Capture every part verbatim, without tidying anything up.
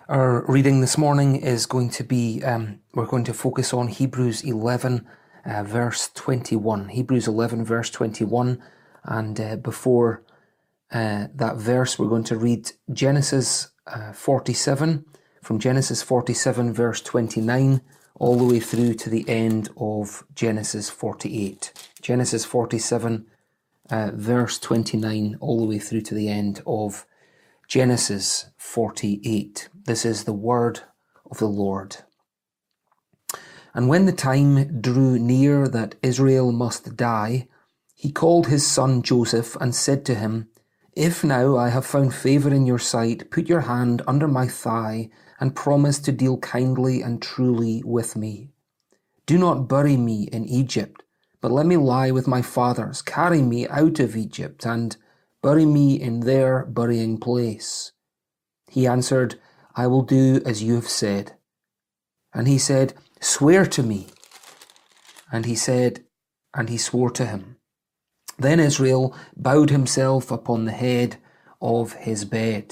Our reading this morning is going to be, um, we're going to focus on Hebrews eleven, uh, verse twenty-one. Hebrews eleven, verse twenty-one. And uh, before uh, that verse, we're going to read Genesis uh, forty-seven, from Genesis forty-seven, verse twenty-nine, all the way through to the end of Genesis forty-eight. Genesis forty-seven, uh, verse twenty-nine, all the way through to the end of Genesis forty-eight. This is the word of the Lord. And when the time drew near that Israel must die, he called his son Joseph and said to him, "If now I have found favor in your sight, put your hand under my thigh and promise to deal kindly and truly with me. Do not bury me in Egypt, but let me lie with my fathers. Carry me out of Egypt and bury me in their burying place." He answered, "I will do as you have said." And he said, "Swear to me." And he said, and he swore to him. Then Israel bowed himself upon the head of his bed.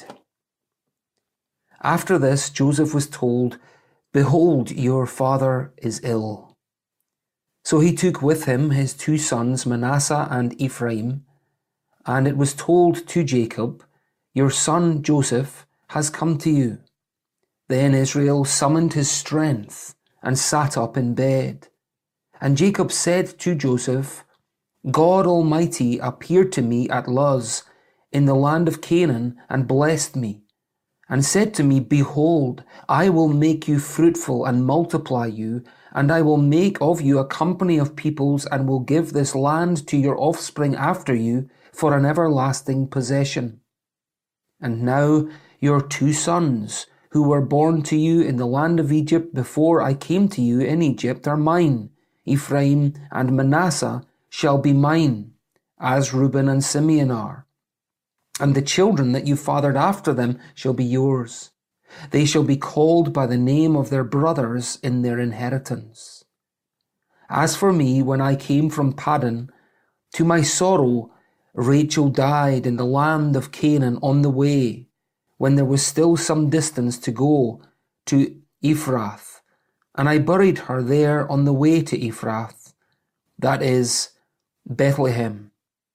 After this, Joseph was told, "Behold, your father is ill." So he took with him his two sons, Manasseh and Ephraim, and it was told to Jacob, "Your son Joseph has come to you." Then Israel summoned his strength and sat up in bed. And Jacob said to Joseph, "God Almighty appeared to me at Luz in the land of Canaan and blessed me, and said to me, Behold, I will make you fruitful and multiply you, and I will make of you a company of peoples and will give this land to your offspring after you for an everlasting possession. And now your two sons, who were born to you in the land of Egypt before I came to you in Egypt, are mine. Ephraim and Manasseh shall be mine, as Reuben and Simeon are. And the children that you fathered after them shall be yours. They shall be called by the name of their brothers in their inheritance. As for me, when I came from Paddan, to my sorrow, Rachel died in the land of Canaan on the way, when there was still some distance to go to Ephrath, and I buried her there on the way to Ephrath, that is, Bethlehem.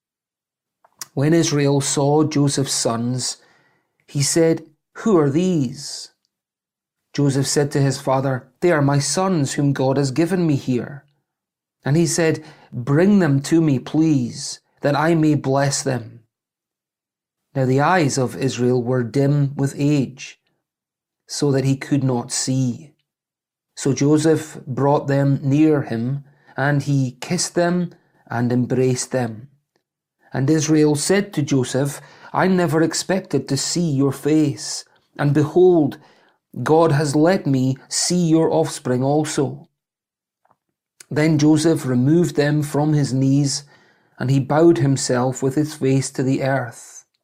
When Israel saw Joseph's sons, he said, Who are these? Joseph said to his father, They are my sons whom God has given me here. And he said, Bring them to me, please, that I may bless them. Now the eyes of Israel were dim with age, so that he could not see. So Joseph brought them near him, and he kissed them and embraced them. And Israel said to Joseph, I never expected to see your face, and behold, God has let me see your offspring also. Then Joseph removed them from his knees, and he bowed himself with his face to the earth.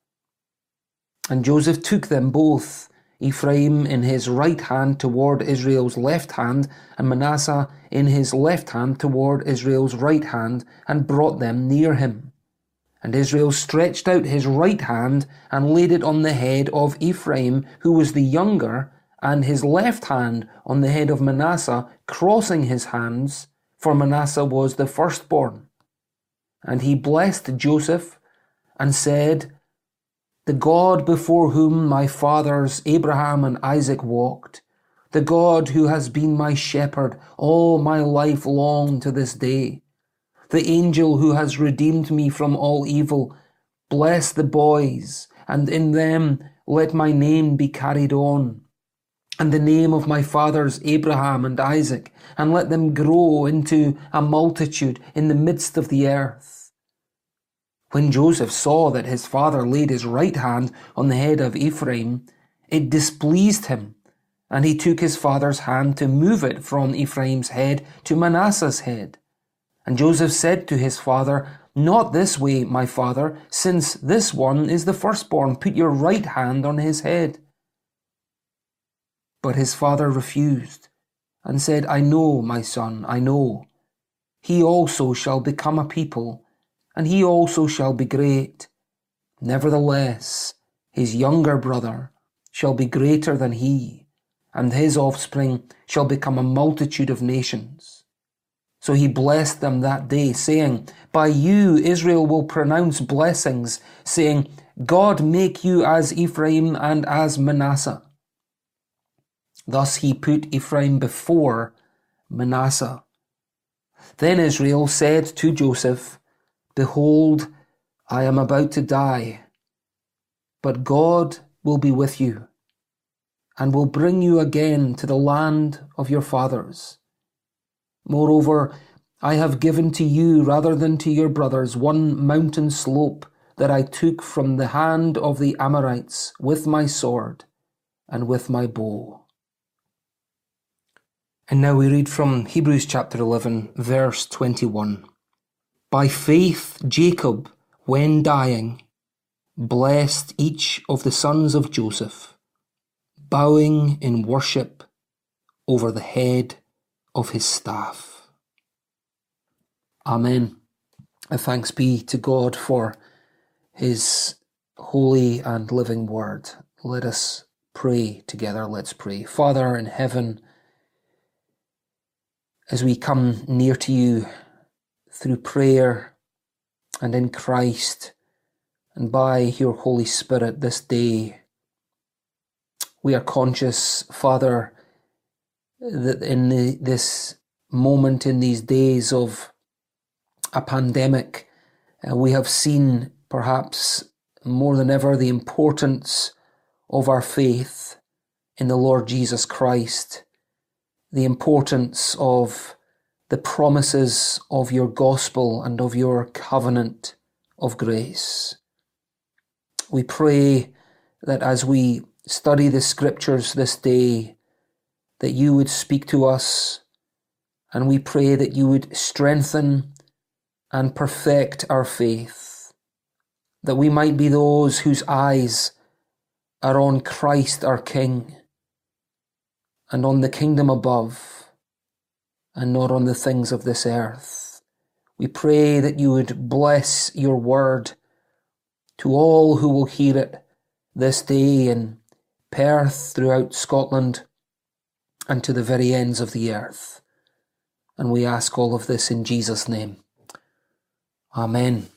And Joseph took them both, Ephraim in his right hand toward Israel's left hand, and Manasseh in his left hand toward Israel's right hand, and brought them near him. And Israel stretched out his right hand and laid it on the head of Ephraim, who was the younger, and his left hand on the head of Manasseh, crossing his hands, for Manasseh was the firstborn. And he blessed Joseph and said, The God before whom my fathers Abraham and Isaac walked, the God who has been my shepherd all my life long to this day, the angel who has redeemed me from all evil, bless the boys, and in them let my name be carried on, and the name of my fathers Abraham and Isaac, and let them grow into a multitude in the midst of the earth. When Joseph saw that his father laid his right hand on the head of Ephraim, it displeased him, and he took his father's hand to move it from Ephraim's head to Manasseh's head. And Joseph said to his father, Not this way, my father, since this one is the firstborn. Put your right hand on his head. But his father refused, and said, I know, my son, I know. He also shall become a people, and he also shall be great. Nevertheless, his younger brother shall be greater than he, and his offspring shall become a multitude of nations. So he blessed them that day, saying, By you Israel will pronounce blessings, saying, God make you as Ephraim and as Manasseh. Thus he put Ephraim before Manasseh. Then Israel said to Joseph, Behold, I am about to die, but God will be with you, and will bring you again to the land of your fathers. Moreover, I have given to you, rather than to your brothers, one mountain slope that I took from the hand of the Amorites with my sword and with my bow. And now we read from Hebrews chapter eleven, verse twenty-one. By faith Jacob, when dying, blessed each of the sons of Joseph, bowing in worship over the head of his staff. Amen. And thanks be to God for his holy and living word. Let us pray together. Let's pray. Father in heaven, as we come near to you through prayer and in Christ and by your Holy Spirit this day, we are conscious, Father, that in the, this moment, in these days of a pandemic, uh, we have seen perhaps more than ever the importance of our faith in the Lord Jesus Christ, the importance of the promises of your gospel and of your covenant of grace. We pray that as we study the scriptures this day, that you would speak to us, and we pray that you would strengthen and perfect our faith, that we might be those whose eyes are on Christ our King, and on the kingdom above, and not on the things of this earth. We pray that you would bless your word to all who will hear it this day in Perth, throughout Scotland, and to the very ends of the earth. And we ask all of this in Jesus' name. Amen.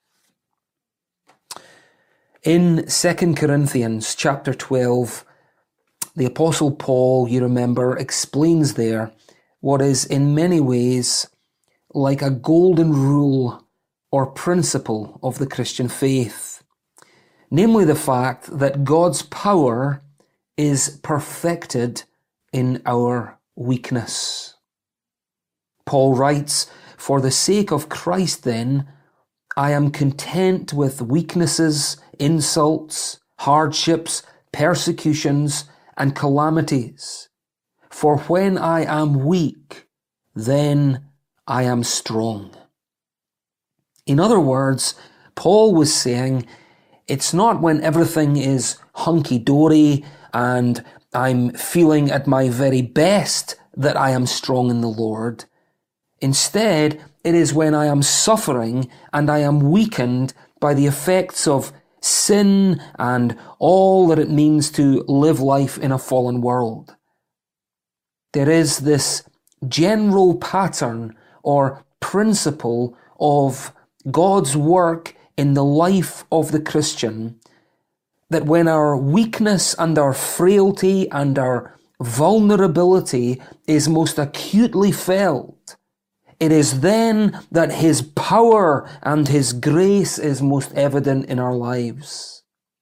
In Second Corinthians chapter twelve, the Apostle Paul, you remember, explains there what is in many ways like a golden rule or principle of the Christian faith, namely the fact that God's power is perfected in our weakness. Paul writes, For the sake of Christ then, I am content with weaknesses, insults, hardships, persecutions, and calamities. For when I am weak, then I am strong. In other words, Paul was saying, it's not when everything is hunky-dory and I'm feeling at my very best that I am strong in the Lord. Instead, it is when I am suffering and I am weakened by the effects of sin and all that it means to live life in a fallen world. There is this general pattern or principle of God's work in the life of the Christian, that when our weakness and our frailty and our vulnerability is most acutely felt, it is then that his power and his grace is most evident in our lives.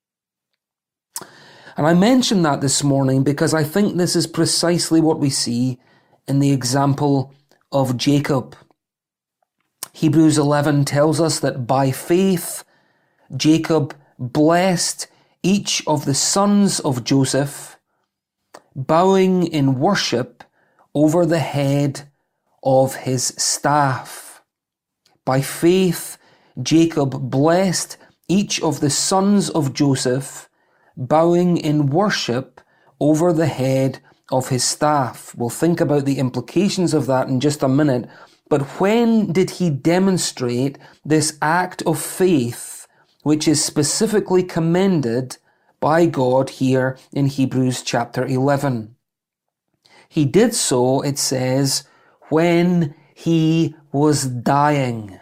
And I mention that this morning because I think this is precisely what we see in the example of Jacob. Hebrews eleven tells us that by faith, Jacob blessed each of the sons of Joseph, bowing in worship over the head of his staff. By faith, Jacob blessed each of the sons of Joseph, bowing in worship over the head of his staff. We'll think about the implications of that in just a minute. But when did he demonstrate this act of faith, which is specifically commended by God here in Hebrews chapter eleven? He did so, it says, when he was dying.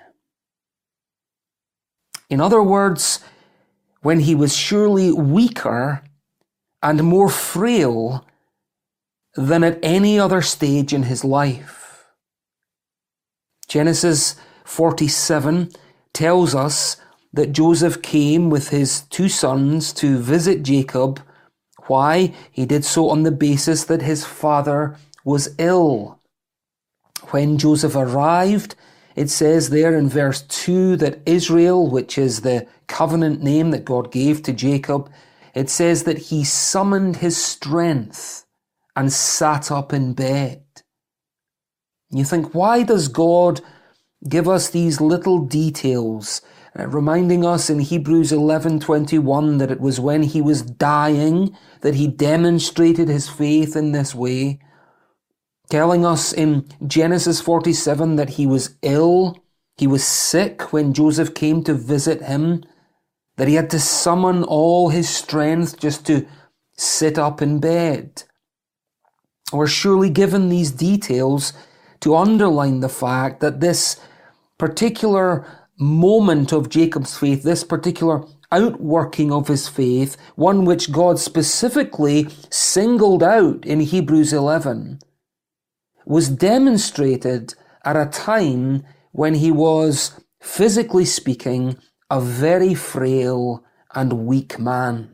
In other words, when he was surely weaker and more frail than at any other stage in his life. Genesis forty-seven tells us that Joseph came with his two sons to visit Jacob. Why? He did so on the basis that his father was ill. When Joseph arrived, it says there in verse two that Israel, which is the covenant name that God gave to Jacob, it says that he summoned his strength and sat up in bed. You think, why does God give us these little details, uh, reminding us in Hebrews eleven twenty-one that it was when he was dying that he demonstrated his faith in this way, telling us in Genesis forty-seven that he was ill, he was sick when Joseph came to visit him, that he had to summon all his strength just to sit up in bed. We're surely given these details to underline the fact that this particular moment of Jacob's faith, this particular outworking of his faith, one which God specifically singled out in Hebrews eleven, was demonstrated at a time when he was, physically speaking, a very frail and weak man.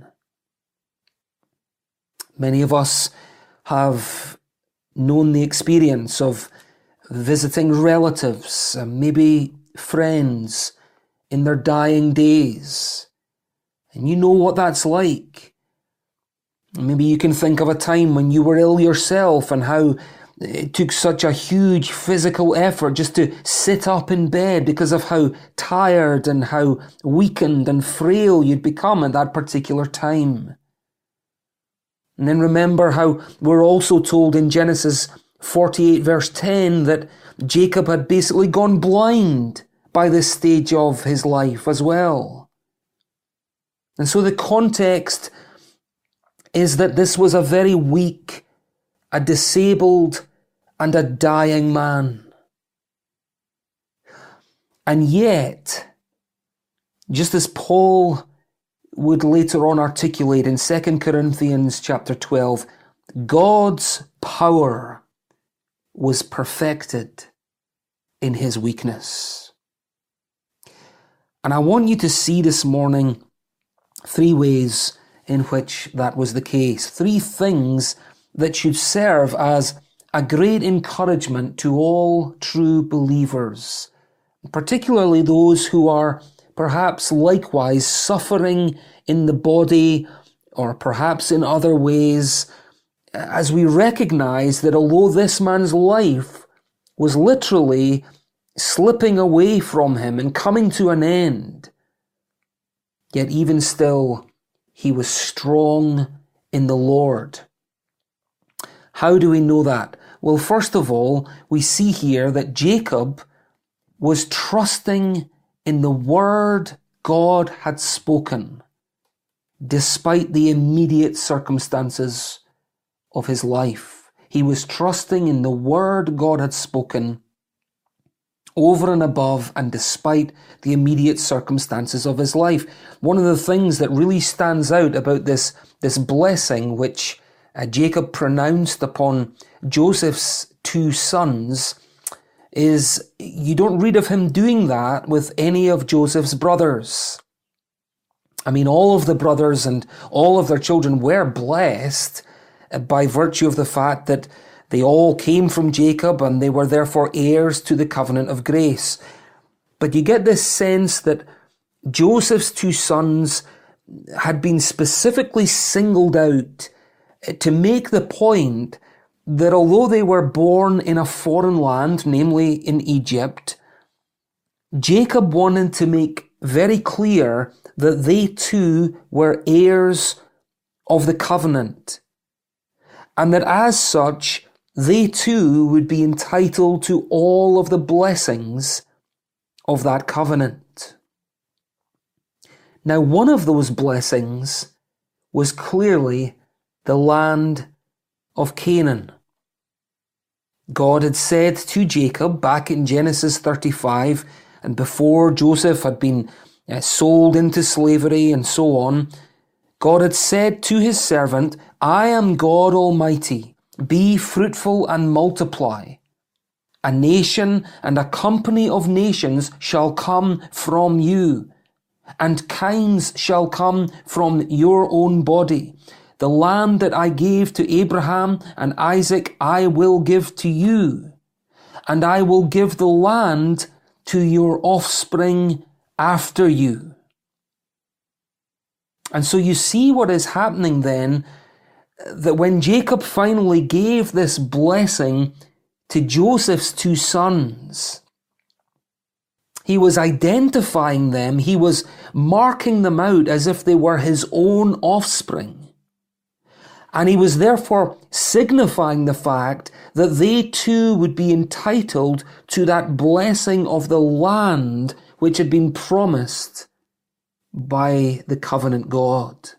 Many of us have known the experience of visiting relatives, maybe friends, in their dying days. And you know what that's like. Maybe you can think of a time when you were ill yourself and how it took such a huge physical effort just to sit up in bed because of how tired and how weakened and frail you'd become at that particular time. And then remember how we're also told in Genesis forty-eight verse ten that Jacob had basically gone blind by this stage of his life as well. And so the context is that this was a very weak, a disabled, and a dying man. And yet, just as Paul would later on articulate in Second Corinthians chapter twelve, God's power was perfected in his weakness. And I want you to see this morning three ways in which that was the case. Three things that should serve as a great encouragement to all true believers, particularly those who are perhaps likewise suffering in the body or perhaps in other ways, as we recognize that although this man's life was literally slipping away from him and coming to an end, yet even still he was strong in the Lord. How do we know that? Well, first of all, we see here that Jacob was trusting in the word God had spoken, despite the immediate circumstances of his life. He was trusting in the word God had spoken over and above and despite the immediate circumstances of his life. One of the things that really stands out about this, this blessing which uh, Jacob pronounced upon Joseph's two sons is you don't read of him doing that with any of Joseph's brothers. I mean, all of the brothers and all of their children were blessed by virtue of the fact that they all came from Jacob and they were therefore heirs to the covenant of grace. But you get this sense that Joseph's two sons had been specifically singled out to make the point that although they were born in a foreign land, namely in Egypt, Jacob wanted to make very clear that they too were heirs of the covenant, and that as such, they too would be entitled to all of the blessings of that covenant. Now, one of those blessings was clearly the land of Canaan. God had said to Jacob back in Genesis thirty-five, and before Joseph had been uh, sold into slavery and so on, God had said to his servant, I am God Almighty. Be fruitful and multiply. A nation and a company of nations shall come from you, and kinds shall come from your own body. The land that I gave to Abraham and Isaac I will give to you, and I will give the land to your offspring after you. And so you see what is happening then, that when Jacob finally gave this blessing to Joseph's two sons, he was identifying them, he was marking them out as if they were his own offspring. And he was therefore signifying the fact that they too would be entitled to that blessing of the land which had been promised by the covenant God.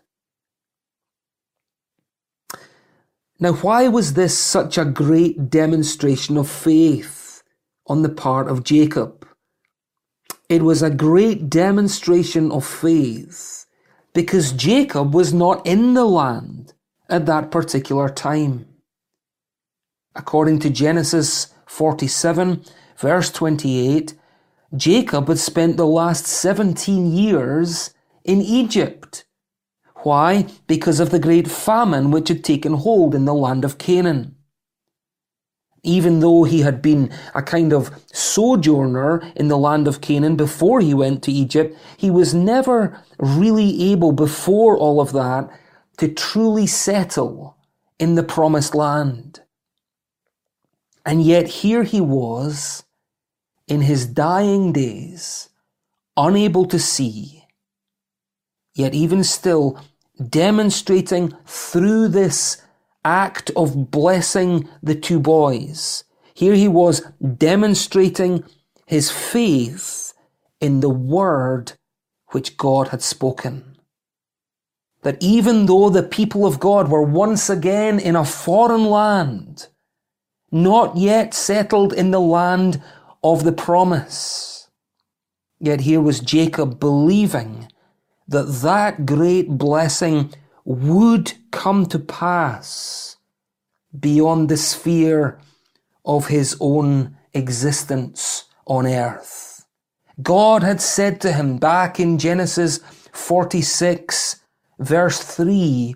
Now, why was this such a great demonstration of faith on the part of Jacob? It was a great demonstration of faith because Jacob was not in the land at that particular time. According to Genesis forty-seven, verse twenty-eight, Jacob had spent the last seventeen years in Egypt. Why? Because of the great famine which had taken hold in the land of Canaan. Even though he had been a kind of sojourner in the land of Canaan before he went to Egypt, he was never really able, before all of that, to truly settle in the promised land. And yet here he was, in his dying days, unable to see, yet even still demonstrating through this act of blessing the two boys. Here he was demonstrating his faith in the word which God had spoken. That even though the people of God were once again in a foreign land, not yet settled in the land of the promise, yet here was Jacob believing that that great blessing would come to pass beyond the sphere of his own existence on earth. God had said to him back in Genesis forty-six, verse three,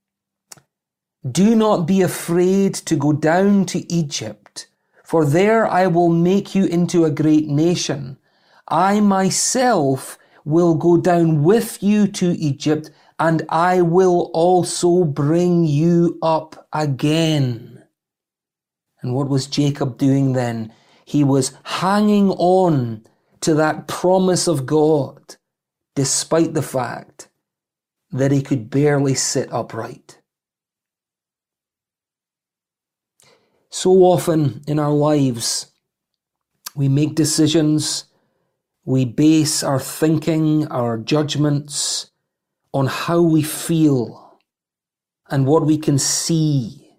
do not be afraid to go down to Egypt, for there I will make you into a great nation. I myself will go down with you to Egypt, and I will also bring you up again. And what was Jacob doing then? He was hanging on to that promise of God, despite the fact that he could barely sit upright. So often in our lives, we make decisions, we base our thinking, our judgments on how we feel and what we can see.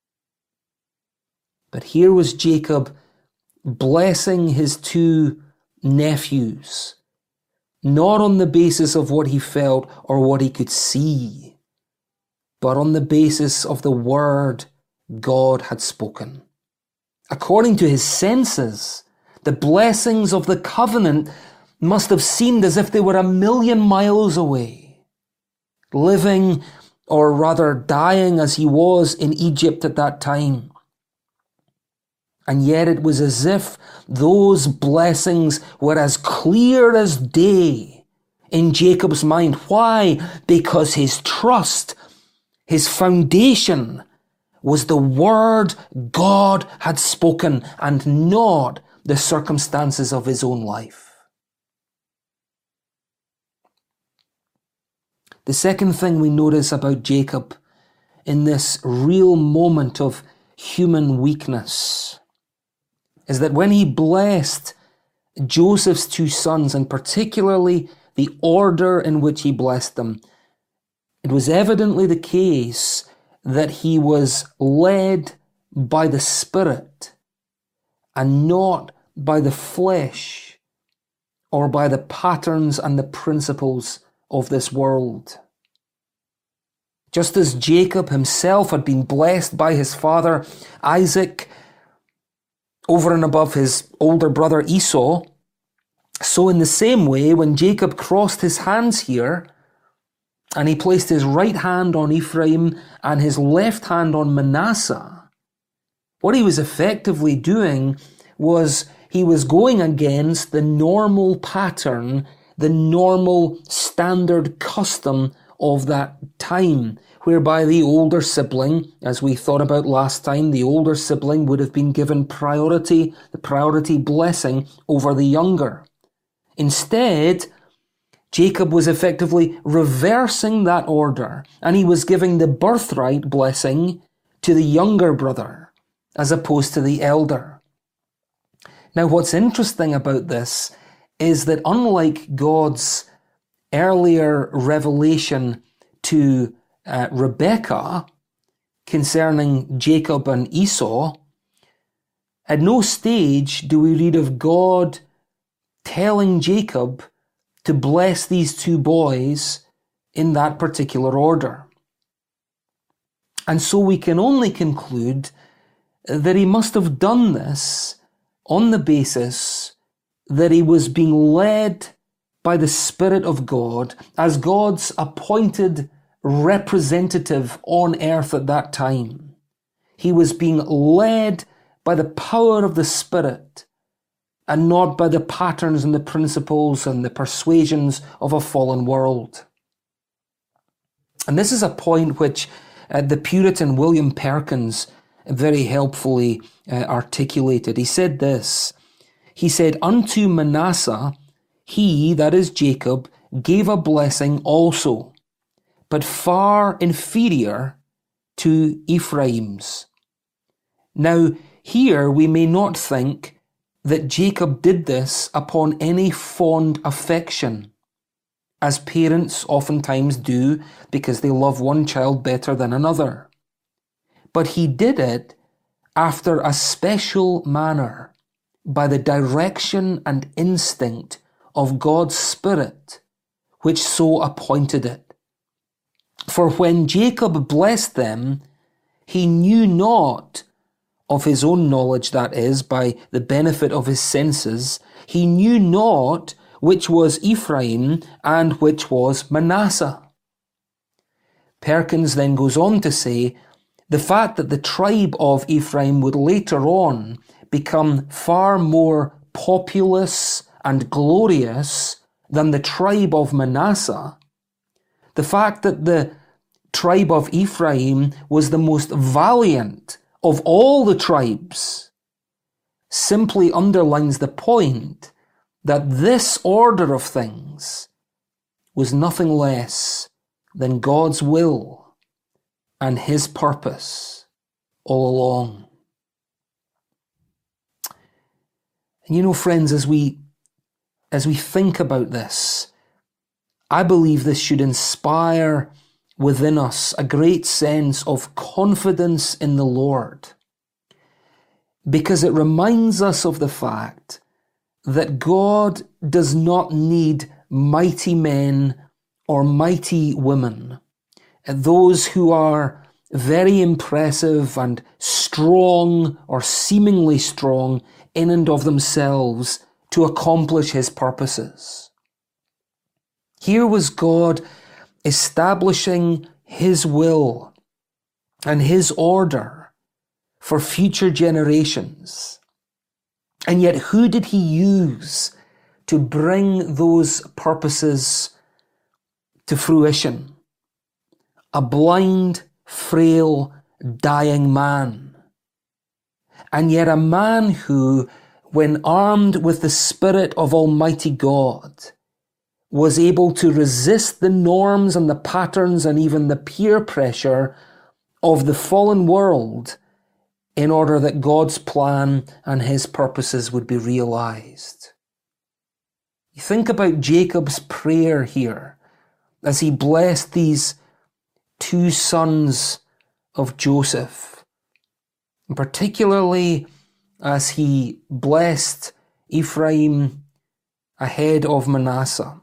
But here was Jacob blessing his two nephews, not on the basis of what he felt or what he could see, but on the basis of the word God had spoken. According to his senses, the blessings of the covenant must have seemed as if they were a million miles away. Living, or rather dying as he was in Egypt at that time. And yet it was as if those blessings were as clear as day in Jacob's mind. Why? Because his trust, his foundation, was the word God had spoken and not the circumstances of his own life. The second thing we notice about Jacob in this real moment of human weakness is that when he blessed Joseph's two sons, and particularly the order in which he blessed them, it was evidently the case that he was led by the Spirit and not by the flesh or by the patterns and the principles of this world. Just as Jacob himself had been blessed by his father Isaac over and above his older brother Esau, so in the same way, when Jacob crossed his hands here, and he placed his right hand on Ephraim and his left hand on Manasseh, what he was effectively doing was he was going against the normal pattern, the normal standard custom of that time, whereby the older sibling, as we thought about last time, the older sibling would have been given priority, the priority blessing over the younger. Instead, Jacob was effectively reversing that order, and he was giving the birthright blessing to the younger brother, as opposed to the elder. Now, what's interesting about this is that unlike God's earlier revelation to uh, Rebekah concerning Jacob and Esau, at no stage do we read of God telling Jacob to bless these two boys in that particular order. And so we can only conclude that he must have done this on the basis that he was being led by the Spirit of God as God's appointed representative on earth at that time. He was being led by the power of the Spirit and not by the patterns and the principles and the persuasions of a fallen world. And this is a point which uh, the Puritan William Perkins very helpfully uh, articulated. He said this, he said, "Unto Manasseh he, that is Jacob, gave a blessing also, but far inferior to Ephraim's." Now, here we may not think that Jacob did this upon any fond affection, as parents oftentimes do because they love one child better than another. But he did it after a special manner, by the direction and instinct of God's Spirit, which so appointed it. For when Jacob blessed them, he knew not, of his own knowledge that is, by the benefit of his senses, he knew not which was Ephraim and which was Manasseh. Perkins then goes on to say, the fact that the tribe of Ephraim would later on become far more populous and glorious than the tribe of Manasseh, the fact that the tribe of Ephraim was the most valiant of all the tribes, simply underlines the point that this order of things was nothing less than God's will and his purpose all along. And you know, friends, as we as we think about this, I believe this should inspire within us a great sense of confidence in the Lord, because it reminds us of the fact that God does not need mighty men or mighty women, those who are very impressive and strong or seemingly strong in and of themselves to accomplish his purposes. Here was God establishing his will and his order for future generations. And yet who did he use to bring those purposes to fruition? A blind, frail, dying man. And yet a man who, when armed with the Spirit of Almighty God, was able to resist the norms and the patterns and even the peer pressure of the fallen world in order that God's plan and his purposes would be realized. You think about Jacob's prayer here as he blessed these two sons of Joseph, and particularly as he blessed Ephraim ahead of Manasseh.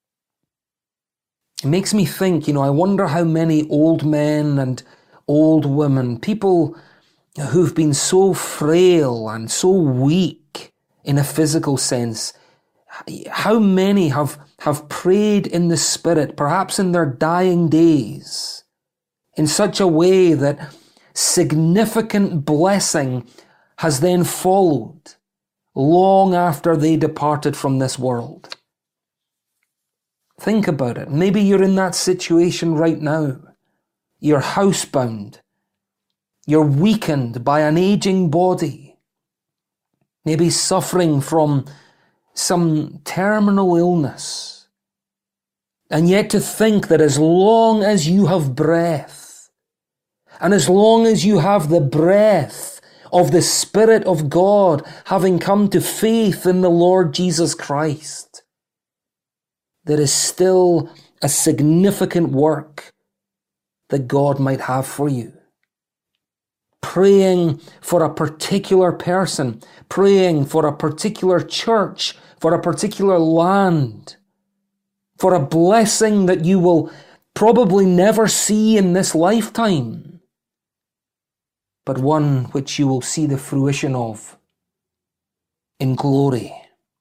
It makes me think, you know, I wonder how many old men and old women, people who've been so frail and so weak in a physical sense, how many have, have prayed in the Spirit, perhaps in their dying days, in such a way that significant blessing has then followed long after they departed from this world. Think about it. Maybe you're in that situation right now. You're housebound. You're weakened by an aging body. Maybe suffering from some terminal illness. And yet to think that as long as you have breath, and as long as you have the breath of the Spirit of God, having come to faith in the Lord Jesus Christ, there is still a significant work that God might have for you. Praying for a particular person, praying for a particular church, for a particular land, for a blessing that you will probably never see in this lifetime, but one which you will see the fruition of in glory.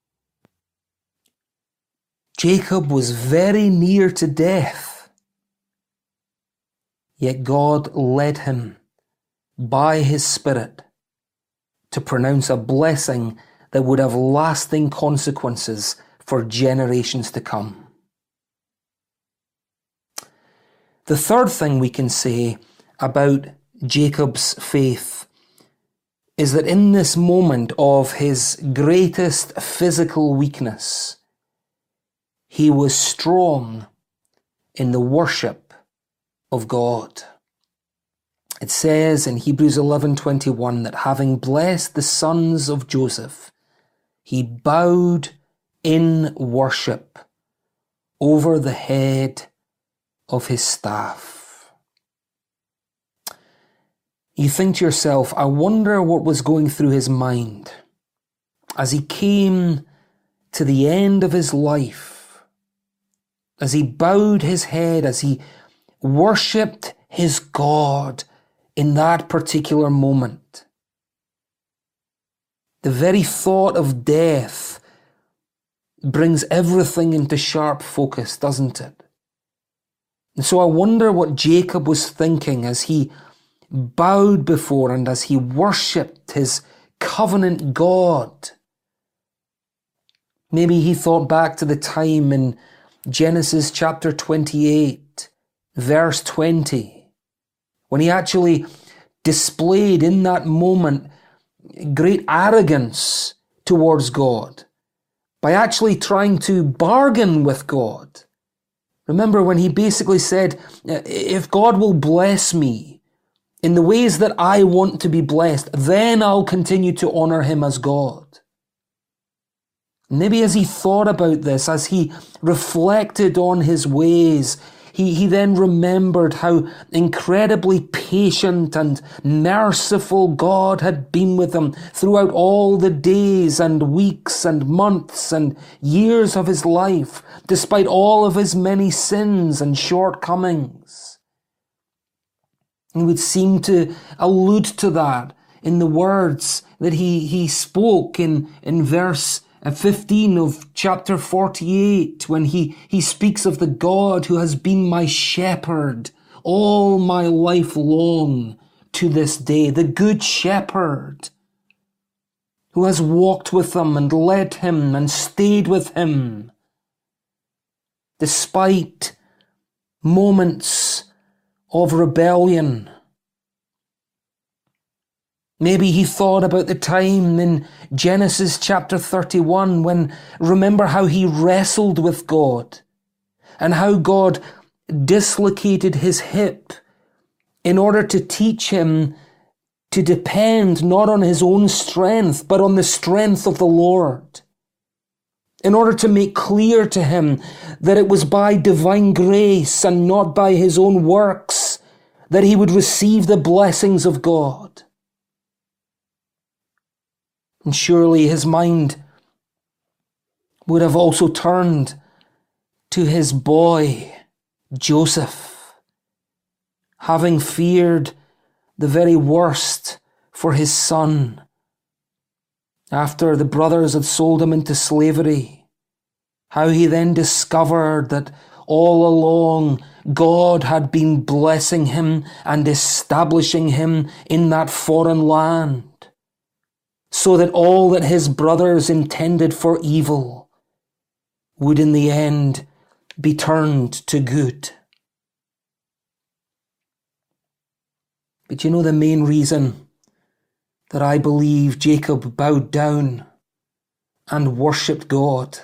Jacob was very near to death, yet God led him by his Spirit to pronounce a blessing that would have lasting consequences for generations to come. The third thing we can say about Jacob's faith is that in this moment of his greatest physical weakness, he was strong in the worship of God. It says in Hebrews eleven twenty-one that having blessed the sons of Joseph, he bowed in worship over the head of his staff. You think to yourself, I wonder what was going through his mind as he came to the end of his life, as he bowed his head, as he worshipped his God in that particular moment. The very thought of death brings everything into sharp focus, doesn't it? And so I wonder what Jacob was thinking as he bowed before and as he worshipped his covenant God. Maybe he thought back to the time in Genesis chapter twenty-eight, verse twenty, when he actually displayed in that moment great arrogance towards God by actually trying to bargain with God. Remember when he basically said, if God will bless me in the ways that I want to be blessed, then I'll continue to honor him as God. Maybe as he thought about this, as he reflected on his ways, he, he then remembered how incredibly patient and merciful God had been with him throughout all the days and weeks and months and years of his life, despite all of his many sins and shortcomings. He would seem to allude to that in the words that he, he spoke in, in verse fifteen of chapter forty-eight, when he, he speaks of the God who has been my shepherd all my life long to this day, the good shepherd who has walked with him and led him and stayed with him despite moments of rebellion. Maybe he thought about the time in Genesis chapter thirty-one when, remember how he wrestled with God and how God dislocated his hip in order to teach him to depend not on his own strength, but on the strength of the Lord. In order to make clear to him that it was by divine grace and not by his own works that he would receive the blessings of God. And surely his mind would have also turned to his boy, Joseph, having feared the very worst for his son after the brothers had sold him into slavery, how he then discovered that all along God had been blessing him and establishing him in that foreign land, so that all that his brothers intended for evil would in the end be turned to good. But you know the main reason that I believe Jacob bowed down and worshipped God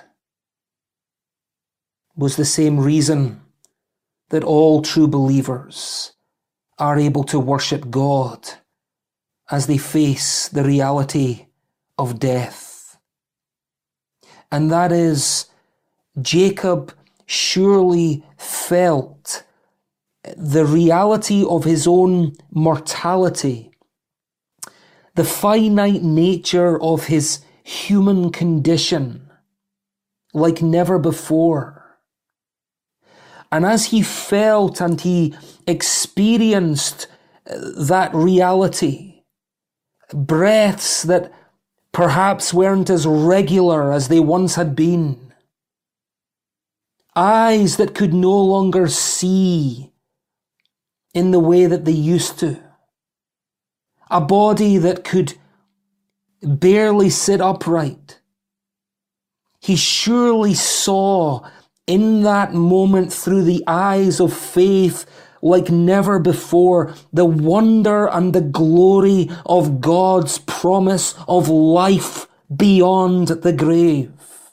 was the same reason that all true believers are able to worship God as they face the reality of death. And that is, Jacob surely felt the reality of his own mortality, the finite nature of his human condition, like never before. And as he felt and he experienced that reality, breaths that perhaps weren't as regular as they once had been, eyes that could no longer see in the way that they used to, a body that could barely sit upright, he surely saw in that moment through the eyes of faith like never before the wonder and the glory of God's promise of life beyond the grave.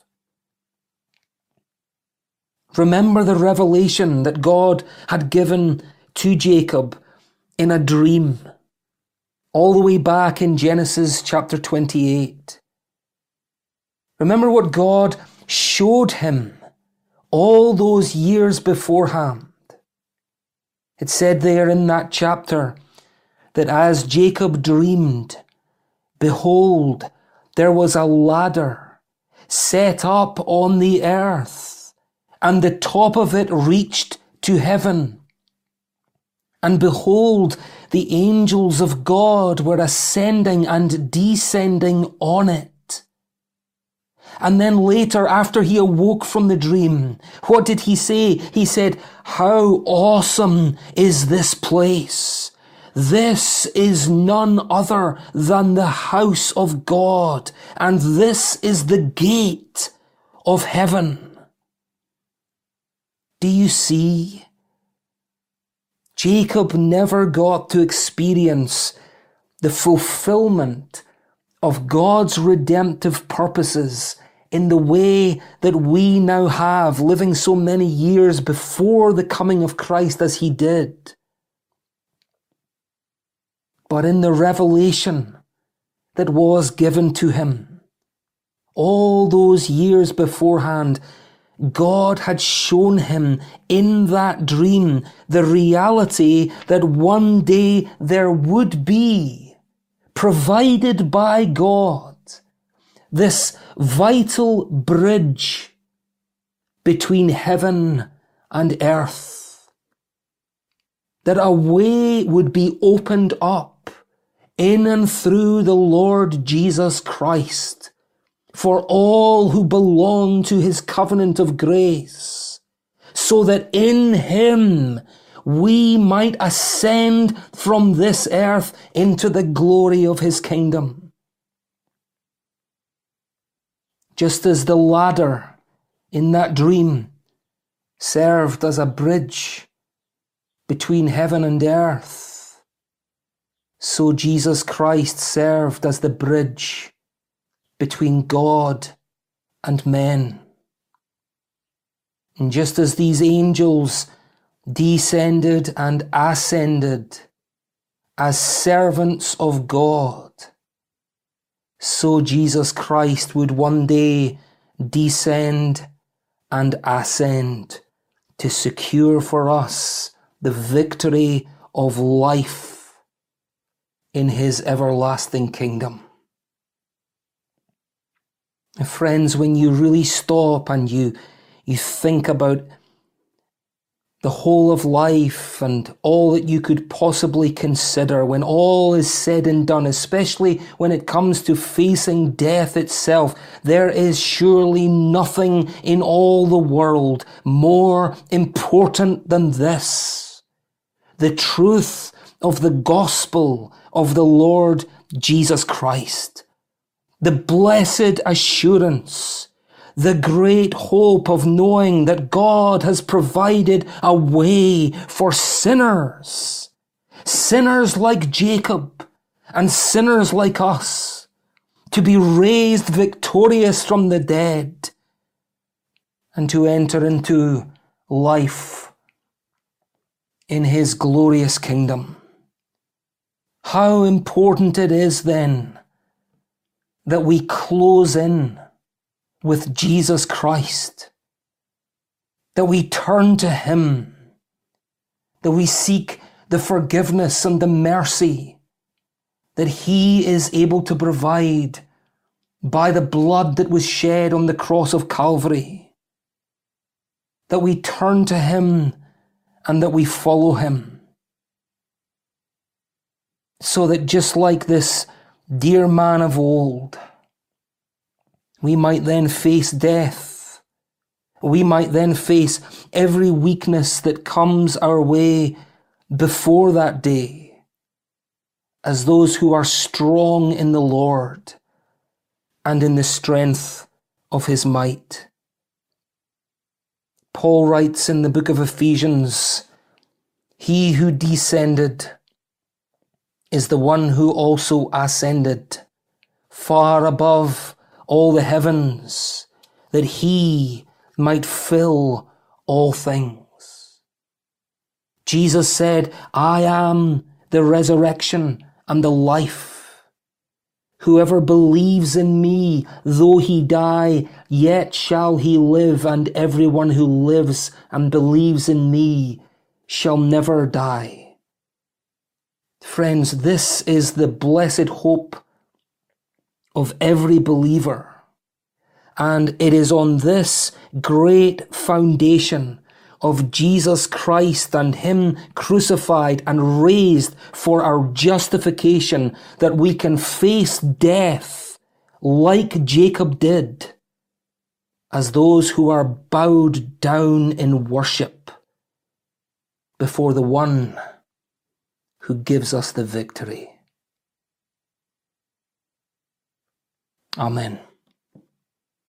Remember the revelation that God had given to Jacob in a dream, all the way back in Genesis chapter twenty-eight. Remember what God showed him all those years beforehand. It said there in that chapter that as Jacob dreamed, behold, there was a ladder set up on the earth, and the top of it reached to heaven. And behold, the angels of God were ascending and descending on it. And then later, after he awoke from the dream, what did he say? He said, "How awesome is this place! This is none other than the house of God, and this is the gate of heaven." Do you see? Jacob never got to experience the fulfillment of God's redemptive purposes in the way that we now have, living so many years before the coming of Christ as he did. But in the revelation that was given to him, all those years beforehand, God had shown him in that dream the reality that one day there would be, provided by God, this vital bridge between heaven and earth, that a way would be opened up in and through the Lord Jesus Christ for all who belong to his covenant of grace, so that in him we might ascend from this earth into the glory of his kingdom. Just as the ladder in that dream served as a bridge between heaven and earth, so Jesus Christ served as the bridge between God and men. And just as these angels descended and ascended as servants of God, so Jesus Christ would one day descend and ascend to secure for us the victory of life in his everlasting kingdom. Friends, when you really stop and you, you think about the whole of life and all that you could possibly consider, when all is said and done, especially when it comes to facing death itself, there is surely nothing in all the world more important than this: the truth of the gospel of the Lord Jesus Christ, the blessed assurance, the great hope of knowing that God has provided a way for sinners, sinners like Jacob and sinners like us, to be raised victorious from the dead and to enter into life in his glorious kingdom. How important it is then that we close in with Jesus Christ, that we turn to him, that we seek the forgiveness and the mercy that he is able to provide by the blood that was shed on the cross of Calvary, that we turn to him and that we follow him, so that just like this dear man of old, we might then face death. We might then face every weakness that comes our way before that day, as those who are strong in the Lord and in the strength of his might. Paul writes in the book of Ephesians, "He who descended is the one who also ascended far above all the heavens, that he might fill all things." Jesus said, "I am the resurrection and the life. Whoever believes in me, though he die, yet shall he live, and everyone who lives and believes in me shall never die." Friends, this is the blessed hope of every believer. And it is on this great foundation of Jesus Christ and him crucified and raised for our justification that we can face death like Jacob did, as those who are bowed down in worship before the one who gives us the victory. Amen.